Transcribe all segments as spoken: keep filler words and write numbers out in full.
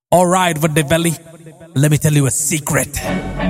Alright, Vadde Valley, let me tell you a secret.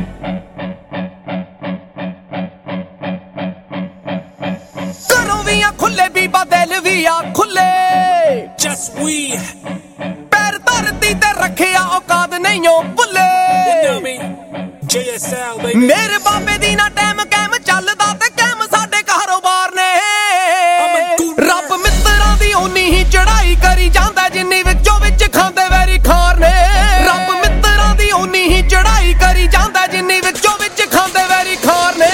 ਘਰੋਂ ਵੀ ਆ ਖੁੱਲੇ ਬੀਬਾ ਦਿਲ ਵੀ ਆ ਖੁੱਲੇ Just we. ਪੈਰ ਧਰਤੀ ਤੇ ਰੱਖਿਆ ਔਕਾਤ ਨਹੀਂ ਓ ਭੁੱਲੇ You know me, J S L baby. ਮੇਰੇ ਬਾਬੇ ਦੀ ਨਾ ਟਾਈਮ ਕੈਮ ਚੱਲਦਾ ਤੇ ਕੈਮ ਸਾਡੇ ਕਾਰੋਬਾਰ ਨੇ ਰੱਬ ਮਿੱਤਰਾਂ ਦੀ ਓਨੀ ਹੀ ਚੜਾਈ ਕਰੀ ਜਾਂਦਾ ਜਿੰਨੀ ਵਿੱਚੋਂ ਵਿੱਚ ਖਾਂਦੇ ਵੈਰੀ ਖਾਰ ਨੇ ਰੱਬ ਮਿੱਤਰਾਂ ਦੀ ਓਨੀ ਹੀ ਚੜਾਈ ਕਰੀ ਜਾਂਦਾ ਜਿੰਨੀ ਵਿੱਚੋਂ ਵਿੱਚ ਖਾਂਦੇ ਵੈਰੀ ਖਾਰ ਨੇ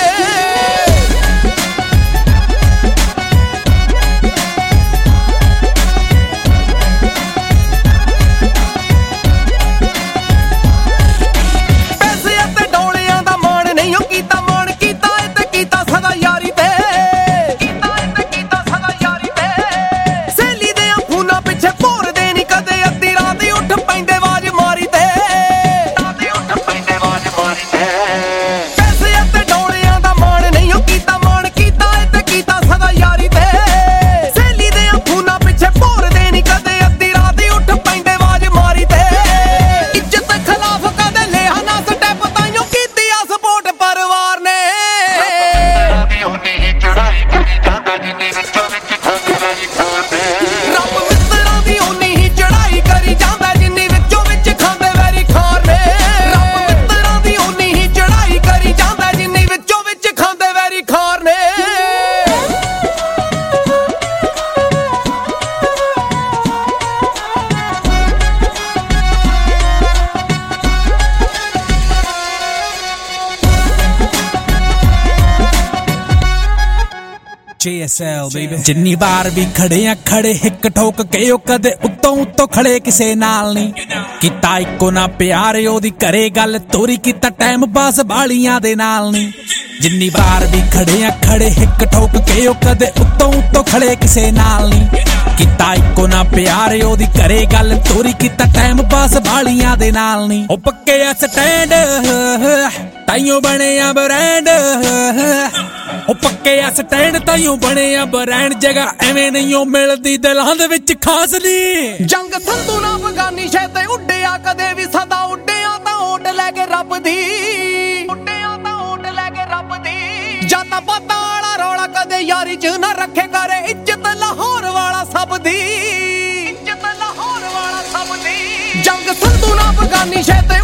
J S L baby. ਜਿੰਨੀ ਵਾਰ ਵੀ ਖੜੇ ਆ ਖੜੇ ਇੱਕ ਠੋਕ ਕੇ ਉਹ ਕਦੇ ਉੱਤੋਂ ਉੱਤੋਂ ਖੜੇ ਕਿਸੇ ਨਾਲ ਨਹੀਂ ਕੀਤਾ ਇੱਕੋ ਨਾ ਪਿਆਰ ਉਹਦੀ ਘਰੇ ਗੱਲ ਤੋਰੀ ਕੀਤਾ ਟਾਈਮ ਪਾਸ ਬਾਲੀਆਂ ਦੇ ਨਾਲ ਨਹੀਂ ਜਿੰਨੀ ਵਾਰ ਵੀ ਖੜੇ ਆ ਖੜੇ ਇੱਕ ਠੋਕ ਕੇ ਉਹ ਕਦੇ ਉੱਤੋਂ ਉੱਤੋਂ ਖੜੇ ਕਿਸੇ ਨਾਲ ਨਹੀਂ ਕੀਤਾ ਇੱਕੋ ਨਾ ਪਿਆਰ ਉਹਦੀ ਘਰੇ ਗੱਲ ਤੋਰੀ ਕੀਤਾ ਟਾਈਮ ਪਾਸ ਬਾਲੀਆਂ ਦੇ ਨਾਲ ਨਹੀਂ ਉਹ ਪੱਕੇ ਆ ਸਟੈਂਡ ਤਾਈਓ ਬਣੇ ਆ ਬ੍ਰਾਂਡ ਉਹ ਪੱਕੇ ਆ ਸਟੈਂਡ ਤਾਈਓ ਬਣੇ ਆ ਬ੍ਰਾਂਡ ਜਗ੍ਹਾ ਐਵੇਂ ਨਹੀਂ ਉਹ ਮਿਲਦੀ ਦਿਲਾਂ ਦੇ ਵਿੱਚ ਖਾਸ ਨਹੀਂ ਜੰਗ ਸੰਧੂ ਨਾ ਅਫਗਾਨੀ ਸ਼ੈ ਤੇ ਉੱਡਿਆ ਕਦੇ ਵੀ ਸਦਾ ਉੱਡਿਆ ਤਾਂ ਓਟ ਲੈ ਕੇ ਰੱਬ ਦੀ ਉੱਡਿਆ ਤਾਂ ਓਟ ਲੈ ਕੇ ਰੱਬ ਦੀ ਜਾਤਾਂ ਪਾਤਾਂ ਵਾਲਾ ਰੌਲਾ ਕਦੇ ਯਾਰੀ ਚ ਨਾ ਰੱਖੇ ਕਰੇ ਇੱਜ਼ਤ ਲਾਹੌਰ ਵਾਲਾ ਸਭ ਦੀ ਇੱਜ਼ਤ ਲਾਹੌਰ ਵਾਲਾ ਸਭ ਦੀ ਜੰਗ ਸੰਧੂ ਨਾ ਅਫਗਾਨੀ ਸ਼ੈ ਤੇ